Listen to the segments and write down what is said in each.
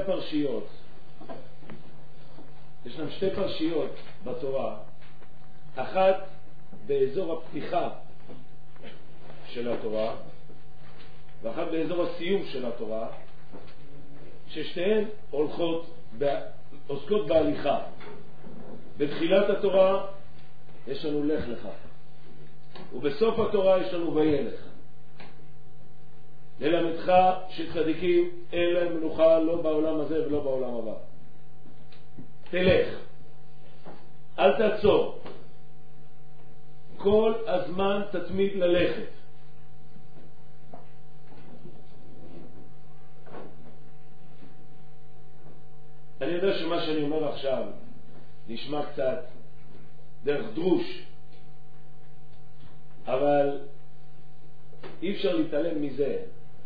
הפרשיות, ישנן שתי פרשיות בתורה, אחת באזור הפתיחה של התורה ואחת באזור הסיום של התורה, ששתיהן עוסקות בהליכה. בתחילת התורה יש לנו לך לך, ובסוף התורה יש לנו וילך. ללמדך שצדיקים אין להם מנוחה לא בעולם הזה ולא בעולם הבא. תלך, אל תעצור, כל הזמן תתמיד ללכת. אני יודע שמה שאני אומר עכשיו נשמע קצת דרך דרוש, אבל אי אפשר להתעלם מזה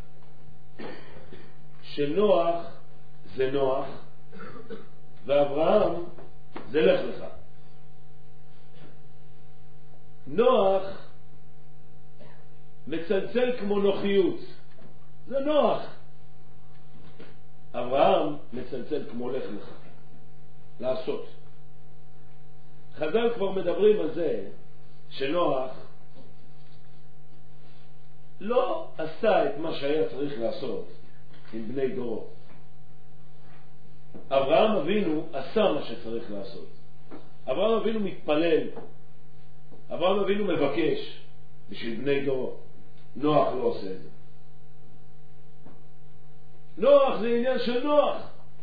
שנוח זה נוח ואברהם זה לך לך. נוח מצלצל כמו נוחיות, זה נוח. אברהם מצלצל כמו לך לך, לעשות. חז"ל כבר מדברים על זה שנוח לא עשה את מה שהיה צריך לעשות עם בני דורו. אברהם אבינו עשה מה שצריך לעשות. אברהם אבינו מתפלל, אברהם אבינו מבקש בשביל בני דורו. נוח לא עושה את זה. נוח זה עניין של נוח.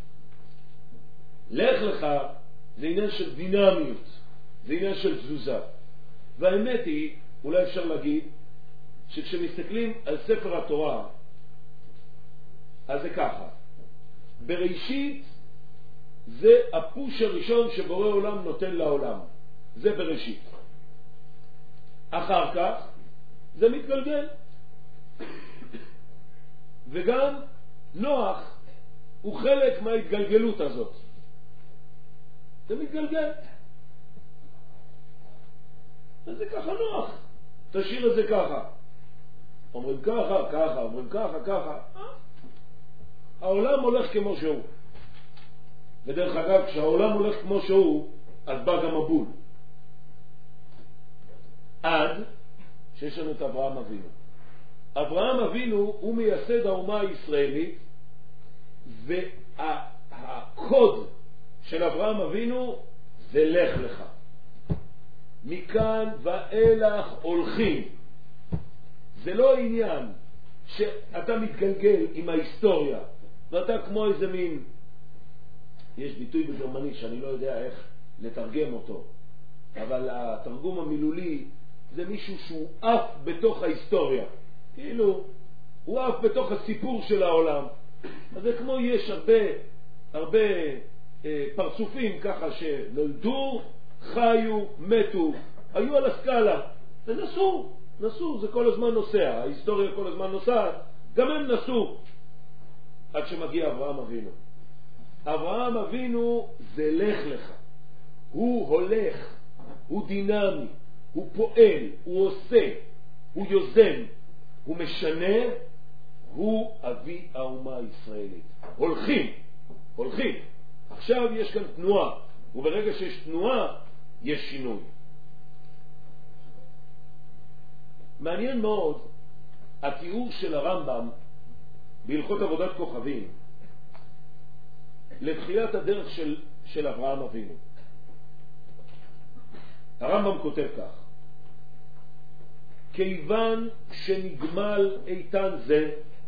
לך לך זה עניין של דינמיות, זה עניין של תזוזה. והאמת היא, אולי אפשר להגיד שכשמסתכלים על ספר התורה, אז זה ככה. בראשית זה הפוש הראשון שבורא עולם נותן לעולם, זה בראשית. אחר כך זה מתגלגל. וגם נוח הוא חלק מההתגלגלות הזאת, זה מתגלגל. אז זה ככה נוח, תשאיר את זה ככה. אומרים ככה, ככה, אומרים ככה, ככה. העולם הולך כמו שהוא. ודרך אגב, כשהעולם הולך כמו שהוא, אז בא גם הבול. עד שיש לנו את אברהם אבינו. אברהם אבינו הוא מייסד האומה הישראלית, והקוד של אברהם אבינו זה לך לך. מכאן ואילך הולכים. זה לא עניין שאתה מתגלגל עם ההיסטוריה ואתה כמו איזה מין, יש ביטוי בגרמנית שאני לא יודע איך לתרגם אותו, אבל התרגום המילולי זה מישהו שהוא אף בתוך ההיסטוריה, כאילו הוא אף בתוך הסיפור של העולם. אז זה כמו יש הרבה פרצופים ככה שנולדו, חיו, מתו, היו על הסקאלה ונסו, זה כל הזמן נוסע, ההיסטוריה כל הזמן נוסעת, גם הם נסו עד שמגיע אברהם אבינו. אברהם אבינו זה לך לך, הוא הולך, הוא דינמי, הוא פועל, הוא עושה, הוא יוזם, הוא משנה, הוא אבי האומה הישראלית. הולכים. עכשיו יש כאן תנועה, וברגע שיש תנועה יש שינוי. מעניין מאוד התיאור של הרמב"ם בהלכות עבודת כוכבים לתחילת הדרך של אברהם אבינו. הרמב"ם כותב כך: כיוון שנגמל איתן זה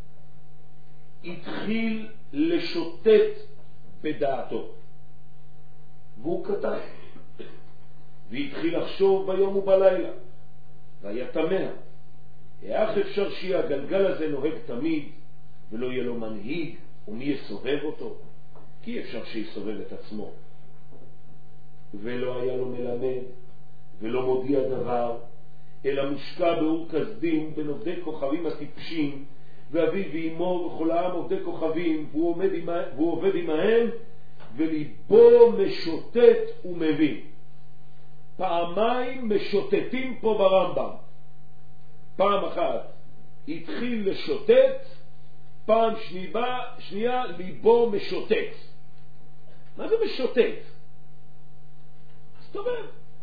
התחיל לשוטט בדעתו, והוא כתב והתחיל לחשוב ביום ובלילה, והיה תמה איך אפשר שהגלגל הזה נוהג תמיד ולא יהיה לו מנהיג ומי יסובב אותו, כי אפשר שיסובב את עצמו. ולא היה לו מלמד ולא מודיע דבר, אלא מושקע באור כסדים בין עובדי כוכבים הטיפשים, ואביו ואמו וכל העם עובדי כוכבים, והוא עובד עמהם, וליבו משוטט ומבין. פעמיים משוטטים פה ברמב"ם. פעם אחת התחיל לשוטט פעם שנייה ליבו משוטט. מה זה משוטט? מסתובב,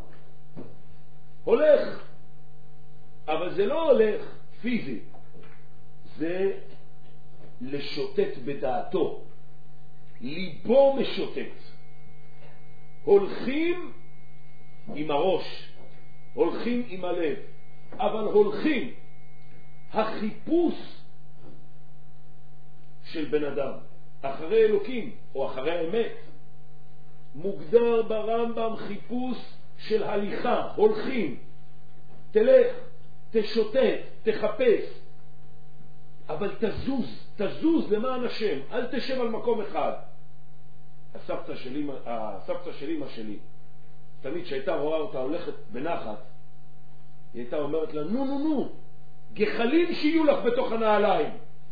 הולך, אבל זה לא הולך פיזי, זה לשוטט בדעתו. ליבו משוטט. הולכים עם הראש, הולכים עם הלב, אבל הולכים. החיפוש של בן אדם אחרי אלוקים או אחרי האמת מוגדר ברמב"ם חיפוש של הליכה, הולכים. תלך, תשוטט, תחפש, אבל תזוז למען השם, אל תשב על מקום אחד. הסבתא של אמא שלי, תמיד שהייתה רואה אותה הולכת בנחת, היא הייתה אומרת לה, נו, גחלים שיהיו לך בתוך הנעליים.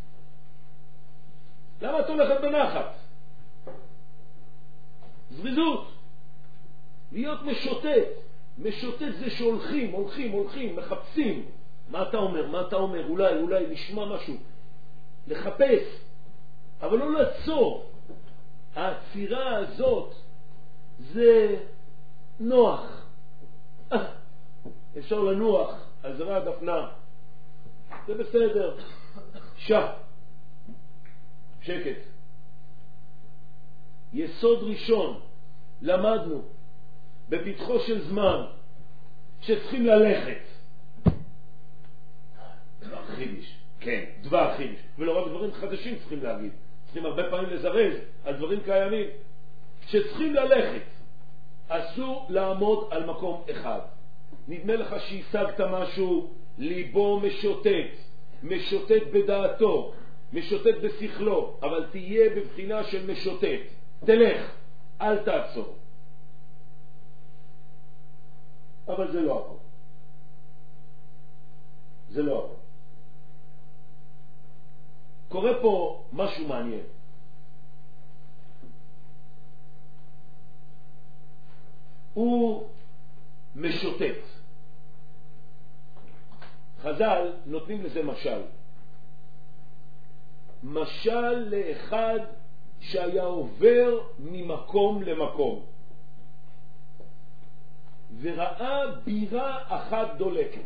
למה את הולכת בנחת? זריזות. להיות משוטט זה שהולכים, מחפשים. מה אתה אומר? אולי נשמע משהו. לחפש, אבל לא לעצור. העצירה הזאת זה נוח. אפשר לנוח על זרע הדפנה, זה בסדר. שקט. יסוד ראשון למדנו בפתחו של זמן שצריכים ללכת. דבר חידיש, כן, דבר חידיש, ולא רק דברים חדשים צריכים להגיד, צריכים הרבה פעמים לזרז על דברים קיימים. שצריכים ללכת, אסור לעמוד על מקום אחד. נדמה לך שהשגת משהו, ליבו משוטט בדעתו, משוטט בשכלו, אבל תהיה בבחינה של משוטט. תלך, אל תעצור. אבל זה לא הכל. קורה פה משהו מעניין. הוא משוטט. חז"ל נותנים לזה משל לאחד שהיה עובר ממקום למקום וראה בירה אחת דולקת.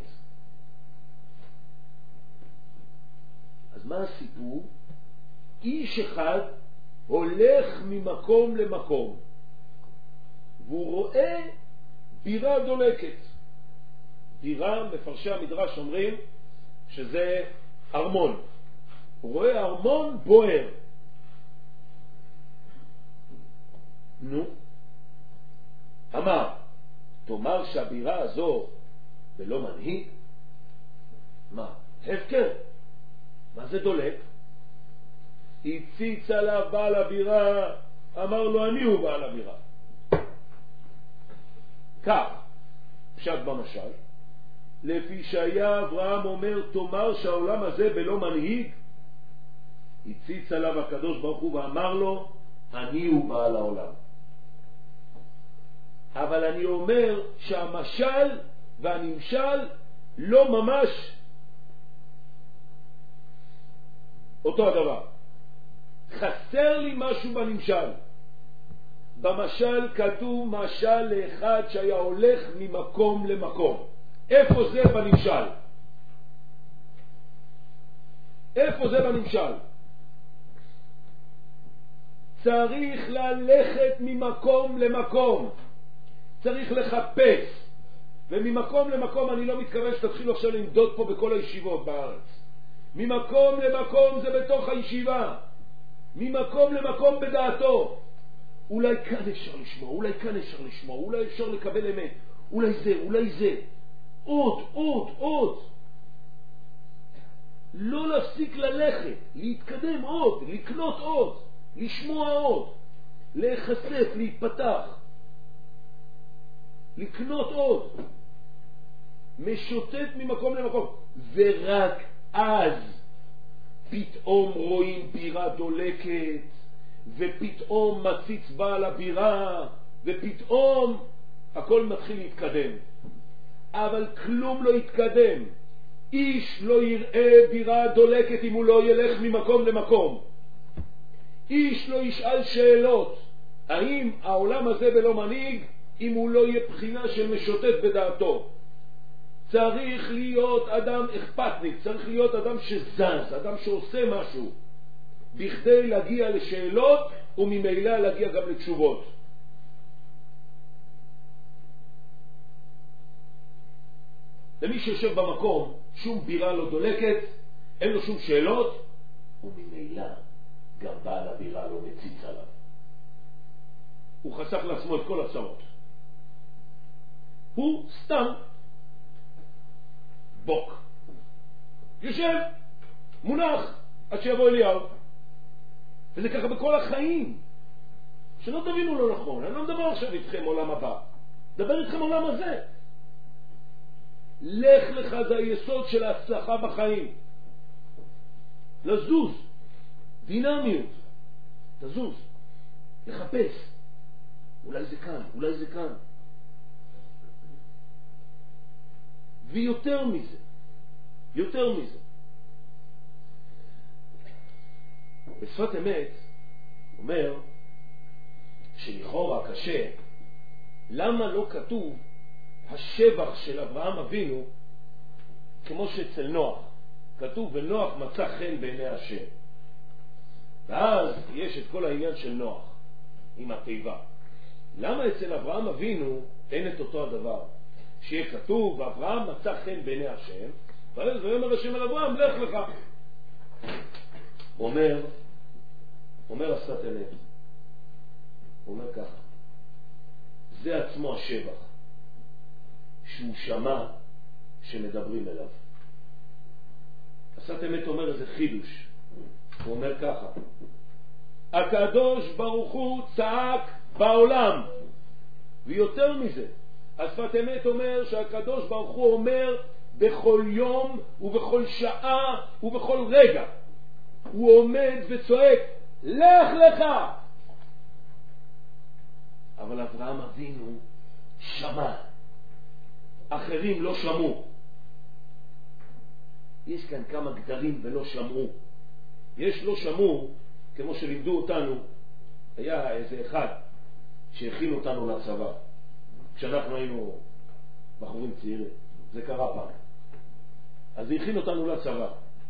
אז מה הסיפור? איש אחד הולך ממקום למקום והוא רואה בירה דולקת. בירה, מפרשי המדרש אומרים שזה ארמון. הוא רואה ארמון בוער. אמר, תאמר שהבירה הזו ולא מנהיג? מה? הפקר. מה זה דולק? הציץ עליו בעל הבירה, אמר לו, אני הוא בעל הבירה. כך, פשט במשל, לפי שהיה אברהם אומר, תאמר שהעולם הזה בלא מנהיג, הציץ עליו הקדוש ברוך הוא ואמר לו, אני הוא בעל העולם. אבל אני אומר שהמשל והנמשל לא ממש אותו הדבר. חסר לי משהו בנמשל. במשל כתוב משל לאחד שהיה הולך ממקום למקום. איפה זה בנמשל? איפה זה בנמשל? צריך ללכת ממקום למקום. צריך לחפש. וממקום למקום אני לא מתכוון שתתחילו עכשיו למדוד פה בכל הישיבות בארץ. ממקום למקום זה בתוך הישיבה. ממקום למקום בדעתו. אולי כאן אפשר לשמוע, אולי כאן אפשר לשמוע, אולי אפשר לקבל אמת, אולי זה. עוד. לא להפסיק ללכת, להתקדם עוד, לקנות עוד, לשמוע עוד, להיחשף, להתפתח, לקנות עוד. משוטט ממקום למקום. ורק אז פתאום רואים בירה דולקת, ופתאום מציץ בעל הבירה, ופתאום הכל מתחיל להתקדם. אבל כלום לא יתקדם איש לא יראה בירה דולקת אם הוא לא ילך ממקום למקום. איש לא ישאל שאלות האם העולם הזה בלא מנהיג אם הוא לא יהיה בחינה של משוטט בדעתו. צריך להיות אדם אכפתניק, צריך להיות אדם שזז, אדם שעושה משהו בכדי להגיע לשאלות וממילא להגיע גם לתשובות. למי שיושב במקום שום בירה לא דולקת, אין לו שום שאלות, וממילא גם בעל הבירה לא מציץ עליו. הוא חסך לעצמו את כל הצרות. הוא סתם בוק. יושב, מונח, עד שיבוא אליהו. וזה ככה בכל החיים. שלא תבינו לא נכון. אני לא מדבר עכשיו איתכם עולם הבא. מדבר איתכם עולם הזה. לך לך זה היסוד של ההצלחה בחיים. לזוז. דינמיות. תזוז. לחפש. אולי זה כאן, אולי זה כאן. ויותר מזה, יותר מזה. בשפת אמת אומר שלכאורה קשה, למה לא כתוב השבח של אברהם אבינו כמו שאצל נוח? כתוב ונוח מצא חן בעיני השם. ואז יש את כל העניין של נוח עם התיבה. למה אצל אברהם אבינו אין את אותו הדבר? שיהיה כתוב ואברהם מצא חן בעיני השם, ואז ויאמר השם אל אברהם לך לך. אומר השפת אמת, הוא אומר ככה, זה עצמו השבח שהוא שמע שמדברים אליו. השפת אמת אומר איזה חידוש, הוא אומר ככה, הקדוש ברוך הוא צעק בעולם, ויותר מזה השפת אמת אומר שהקדוש ברוך הוא אומר בכל יום ובכל שעה ובכל רגע הוא עומד וצועק לך לך. אבל אברהם אבינו שמע, אחרים לא שמעו. יש כאן כמה גדרים ולא שמעו. יש לא שמעו כמו שלימדו אותנו, היה איזה אחד שהכין אותנו לצבא כשאנחנו היינו בחורים צעירים, זה קרה פעם. אז זה הכין אותנו לצבא.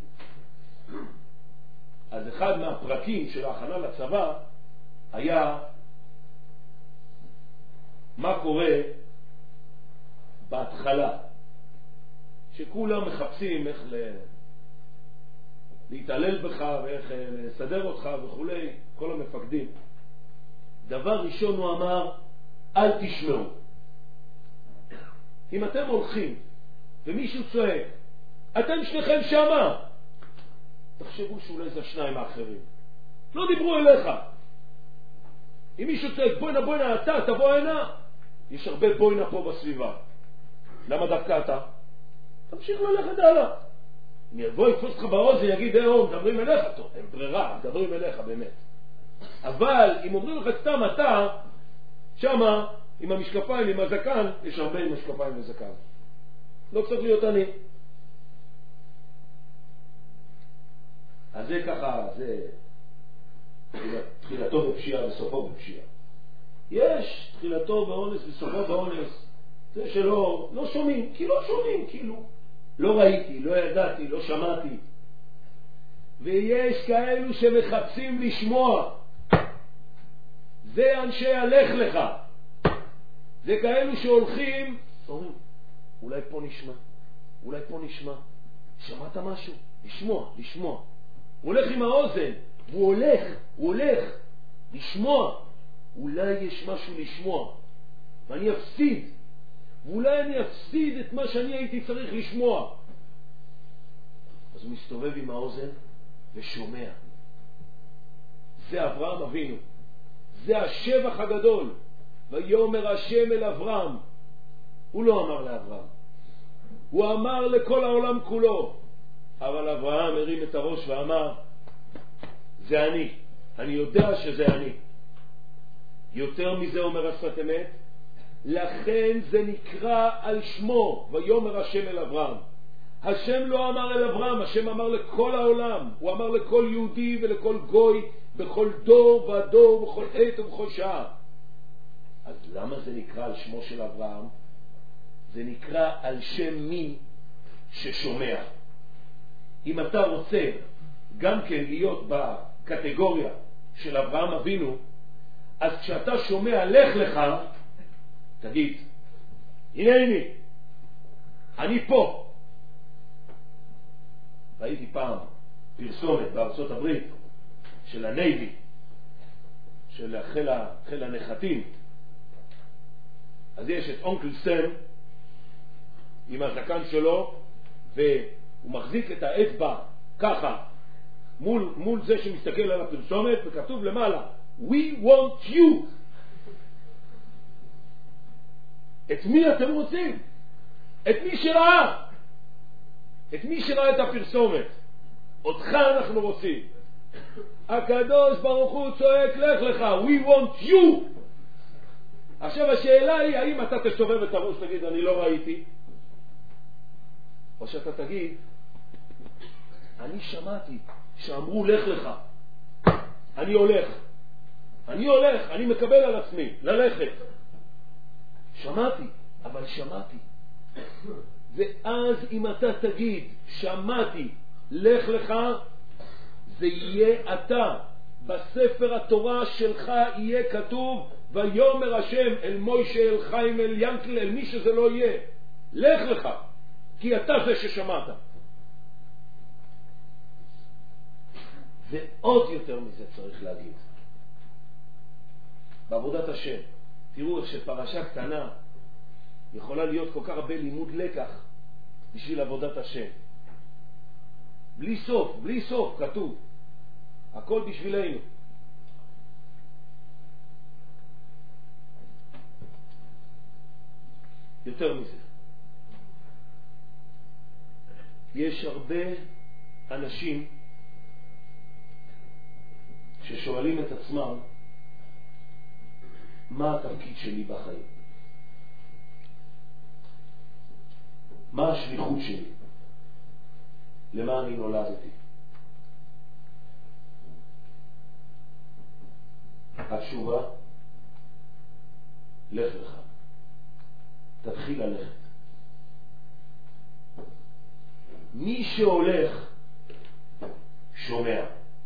אז אחד מהפרקים של ההכנה לצבא היה מה קורה בהתחלה, שכולם מחפשים איך להתעלל בך ואיך לסדר אותך וכולי, כל המפקדים. דבר ראשון הוא אמר, אל תשמעו. אם אתם הולכים ומישהו צועק, אתם שניכם שמה, תחשבו שאולי זה השניים האחרים. לא דיברו אליך. אם מישהו צועק, בואינה, אתה תבוא הנה, יש הרבה בואינה פה בסביבה. למה דווקא אתה? תמשיך ללכת הלאה. אם יבוא יתפוס לך באוזן, יגיד, מדברים אליך, טוב, אין ברירה, מדברים אליך באמת. אבל אם אומרים לך סתם אתה, שמה, עם המשקפיים, עם הזקן, יש הרבה עם המשקפיים וזקן. לא צריך להיות אני. אז זה ככה, זה תחילתו בפשיעה וסופו בפשיעה. יש תחילתו באונס וסופו באונס. זה שלא שומעים, כי לא שומעים, כאילו. לא ראיתי, לא ידעתי, לא שמעתי. ויש כאלו שמחפשים לשמוע. זה אנשי הלך לך. זה כאלו שהולכים, אומרים, אולי פה נשמע, אולי פה נשמע. שמעת משהו? לשמוע. הוא הולך עם האוזן, הוא הולך לשמוע. אולי יש משהו לשמוע, ואני אפסיד. ואולי אני אפסיד את מה שאני הייתי צריך לשמוע. אז הוא מסתובב עם האוזן ושומע. זה אברהם אבינו. זה השבח הגדול. ויאמר השם אל אברהם. הוא לא אמר לאברהם, הוא אמר לכל העולם כולו. אבל אברהם הרים את הראש ואמר, זה אני יודע שזה אני. יותר מזה אומר השפת אמת, לכן זה נקרא על שמו, ויאמר השם אל אברהם. השם לא אמר אל אברהם, השם אמר לכל העולם. הוא אמר לכל יהודי ולכל גוי, בכל דור ודור, בכל עת ובכל שעה. אז למה זה נקרא על שמו של אברהם? זה נקרא על שם מי ששומע. אם אתה רוצה גם כן להיות בקטגוריה של אברהם אבינו, אז כשאתה שומע לך לך, תגיד, הנה אני פה. ראיתי פעם פרסומת בארצות הברית של הנייבי, של חיל הנחתים. אז יש את אונקל סם עם הזקן שלו, והוא מחזיק את האצבע ככה מול זה שמסתכל על הפרסומת, וכתוב למעלה We want you. את מי אתם רוצים? את מי שראה. את מי שראה את הפרסומת. אותך אנחנו רוצים. הקדוש ברוך הוא צועק לך לך We want you. עכשיו השאלה היא, האם אתה תסובב את הראש תגיד אני לא ראיתי, או שאתה תגיד אני שמעתי שאמרו לך לך, אני הולך, אני מקבל על עצמי ללכת. שמעתי, אבל שמעתי. ואז אם אתה תגיד שמעתי לך לך, זה יהיה אתה. בספר התורה שלך יהיה כתוב ויאמר השם אל מוישה אל חיים אל ינקל אל מי שזה לא יהיה, לך לך, כי אתה זה ששמעת. ועוד יותר מזה צריך להגיד בעבודת השם. תראו איך שפרשה קטנה יכולה להיות כל כך הרבה לימוד לקח בשביל עבודת השם. בלי סוף כתוב, הכל בשבילנו. יותר מזה, יש הרבה אנשים ששואלים את עצמם מה התפקיד שלי בחיים, מה השליחות שלי, למה אני נולדתי. התשובה, לך לך, תתחיל ללכת. מי שהולך שומע.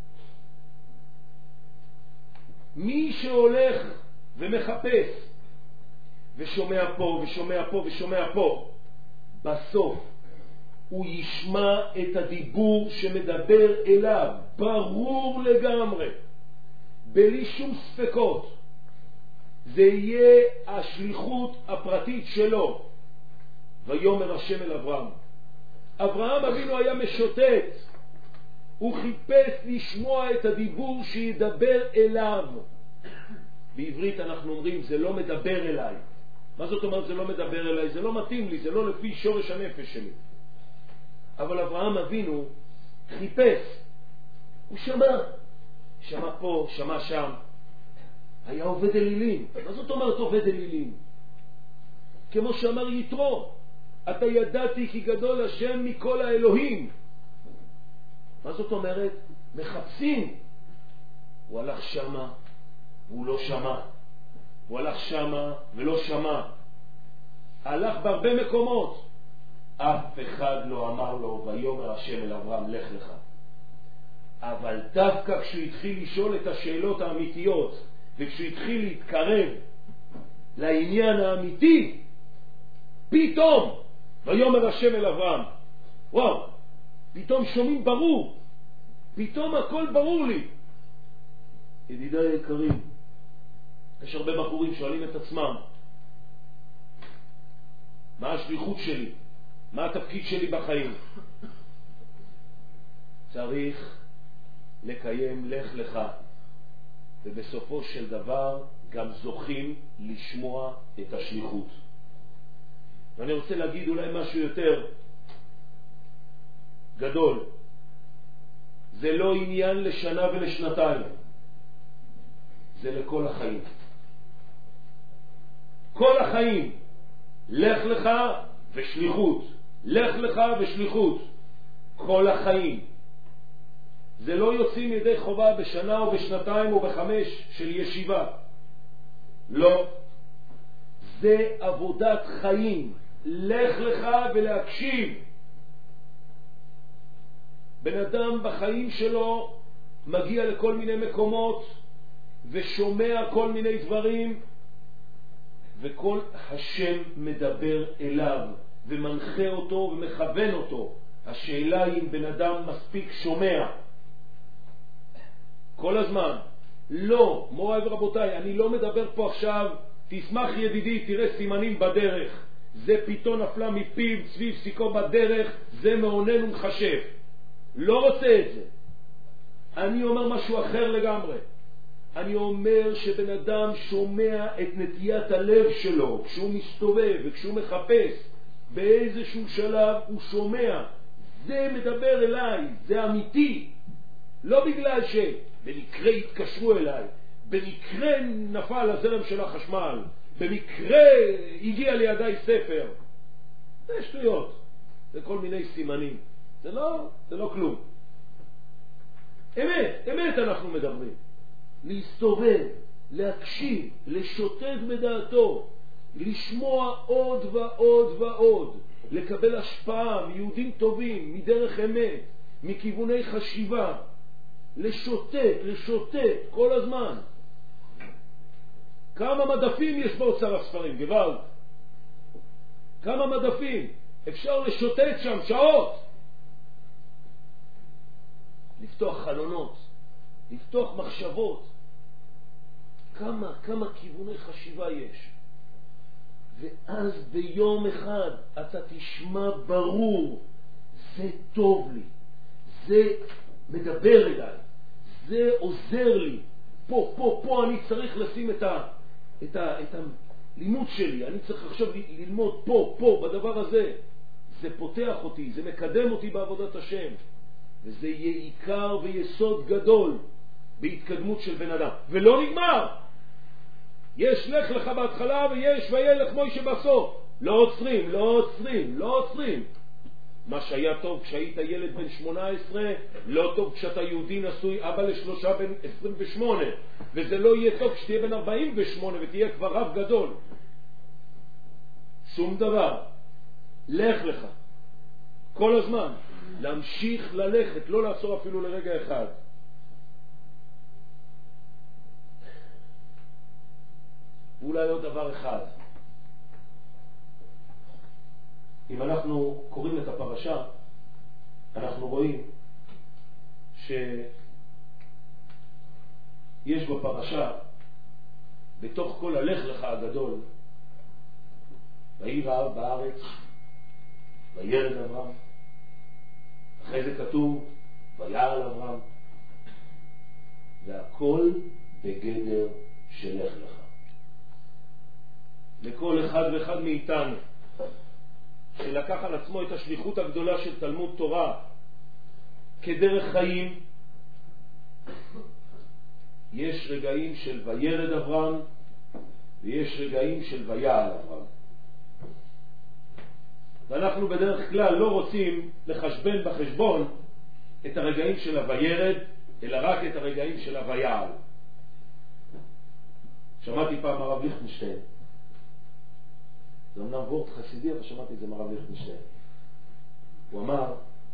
מי שהולך ומחפש ושומע פה ושומע פה ושומע פה, בסוף הוא ישמע את הדיבור שמדבר אליו, ברור לגמרי, בלי שום ספקות. זה יהיה השליחות הפרטית שלו. ויאמר השם אל אברהם. אברהם אבינו היה משוטט, הוא חיפש לשמוע את הדיבור שידבר אליו. בעברית אנחנו אומרים זה לא מדבר אליי. מה זאת אומרת זה לא מדבר אליי? זה לא מתאים לי, זה לא לפי שורש הנפש שלי. אבל אברהם אבינו חיפש, הוא שמע פה, שמע שם, היה עובד אלילים. מה זאת אומרת עובד אלילים? כמו שאמר יתרו, אתה ידעתי כי גדול השם מכל האלוהים. מה זאת אומרת? מחפשים. הוא הלך שמה והוא לא שמע, הוא הלך שמה ולא שמע, הלך בהרבה מקומות, אף אחד לא אמר לו ויאמר השם אל אברהם לך לך. אבל דווקא כשהוא התחיל לשאול את השאלות האמיתיות וכשהוא התחיל להתקרב לעניין האמיתי, פתאום ויאמר השם אל אברהם. וואו, פתאום שומעים ברור, פתאום הכל ברור לי. ידידיי היקרים, יש הרבה בחורים שואלים את עצמם מה השליחות שלי, מה התפקיד שלי בחיים. צריך לקיים לך לך, ובסופו של דבר גם זוכים לשמוע את השליחות. ואני רוצה להגיד אולי משהו יותר גדול. זה לא עניין לשנה ולשנתיים, זה לכל החיים. כל החיים לך לך ושליחות. לך לך ושליחות כל החיים. זה לא יוצאים ידי חובה בשנה או בשנתיים או בחמש של ישיבה. לא. זה עבודת חיים. לך לך ולהקשיב. בן אדם בחיים שלו מגיע לכל מיני מקומות ושומע כל מיני דברים, וכל השם מדבר אליו ומנחה אותו ומכוון אותו. השאלה היא אם בן אדם מספיק שומע כל הזמן. לא, מוריי ורבותיי, אני לא מדבר פה עכשיו תשמח ידידי, תראה סימנים בדרך, זה פתאום נפלה מפיו צביב סיכו בדרך, זה מעונן ומחשב. לא רוצה את זה. אני אומר משהו אחר לגמרי. אני אומר שבן אדם שומע את נטיית הלב שלו כשהוא מסתובב וכשהוא מחפש, באיזשהו שלב הוא שומע, זה מדבר אליי, זה אמיתי. לא בגלל שבמקרה התקשרו אליי, במקרה נפל הזרם של החשמל, במקרה הגיע לידי ספר. זה שטויות, זה כל מיני סימנים, זה לא כלום. אמת אנחנו מדברים. להסתובב, להקשיב, לשוטט בדעתו, לשמוע עוד ועוד ועוד, לקבל השפעה מיהודים טובים, מדרך אמת, מכיווני חשיבה, לשוטט כל הזמן. כמה מדפים יש באוצר הספרים, גוואלד? כמה מדפים? אפשר לשוטט שם שעות. לפתוח חלונות, לפתוח מחשבות. כמה כיווני חשיבה יש. ואז ביום אחד אתה תשמע ברור, זה טוב לי, זה מדבר אליי, זה עוזר לי. פה אני צריך לשים את הלימוד שלי, אני צריך עכשיו ללמוד פה בדבר הזה. זה פותח אותי, זה מקדם אותי בעבודת השם, וזה יהיה עיקר ויסוד גדול בהתקדמות של בן אדם. ולא נגמר. יש לך לך בהתחלה ויש וילך מוישה בסוף. לא עוצרים. מה שהיה טוב כשהיית ילד בן 18 לא טוב כשאתה יהודי נשוי אבא לשלושה בן 28, וזה לא יהיה טוב כשתהיה בן 48 ותהיה כבר רב גדול. שום דבר. לך לך כל הזמן, להמשיך ללכת, לא לעצור אפילו לרגע אחד. ואולי עוד דבר אחד, אם אנחנו קוראים את הפרשה, אנחנו רואים שיש בפרשה, בתוך כל הלך לך הגדול, ויהי רעב בארץ, וירד אברהם, אחרי זה כתוב ויעל אברהם, והכל בגדר של לך לך. לכל אחד ואחד מאיתנו שלקח על עצמו את השליחות הגדולה של תלמוד תורה כדרך חיים, יש רגעים של וירד אברהם ויש רגעים של ויעל אברהם. ואנחנו בדרך כלל לא רוצים לחשבן בחשבון את הרגעים של הוירד, אלא רק את הרגעים של הויעל. שמעתי פעם הרב ליכטנשטיין, זה אמנם וורט חסידי, אבל שמעתי את זה מהרב ליכטנשטיין. הוא אמר,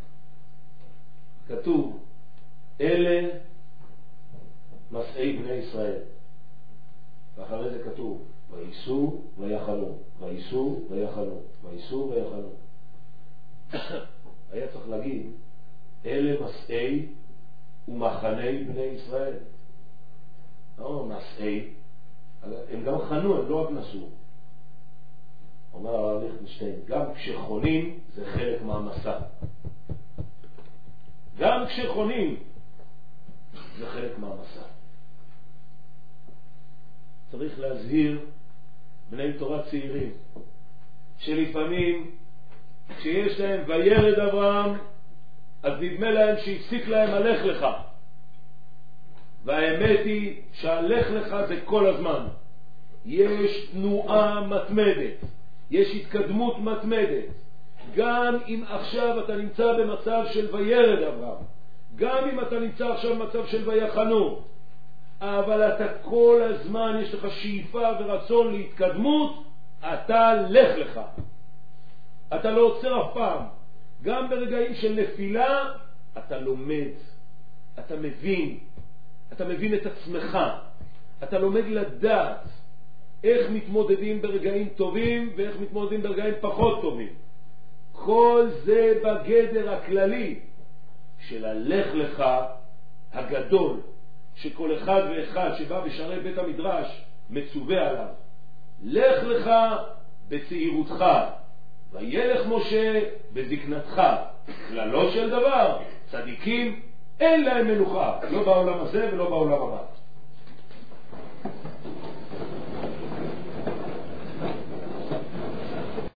כתוב, אלה מסעי בני ישראל. ואחרי זה כתוב, וייסעו ויחלו, וייסעו ויחלו, וייסעו ויחלו. היה צריך להגיד, אלה מסעי ומחני בני ישראל. לא מסעי, הם גם חנו, הם לא רק נסעו. אומר הרב ליכטנשטיין, גם כשחונים זה חלק מהמסע. גם כשחונים זה חלק מהמסע. צריך להזהיר בני תורה צעירים שלפעמים כשיש להם וירד אברהם, אז נדמה להם שהפסיק להם הלך לך. והאמת היא שהלך לך זה כל הזמן. יש תנועה מתמדת, יש התקדמות מתמדת, גם אם עכשיו אתה נמצא במצב של וירד אברהם, גם אם אתה נמצא עכשיו במצב של ויחנו, אבל אתה כל הזמן יש לך שאיפה ורצון להתקדמות, אתה לך לך. אתה לא עוצר אף פעם. גם ברגעים של נפילה אתה לומד, אתה מבין את עצמך, אתה לומד לדעת איך מתמודדים ברגעים טובים ואיך מתמודדים ברגעים פחות טובים. כל זה בגדר הכללי של הלך לך הגדול, שכל אחד ואחד שבא בשערי בית המדרש מצווה עליו. לך לך בצעירותך, וילך משה בזקנתך. כללו של דבר, צדיקים אין להם מנוחה, לא בעולם הזה ולא בעולם הבא.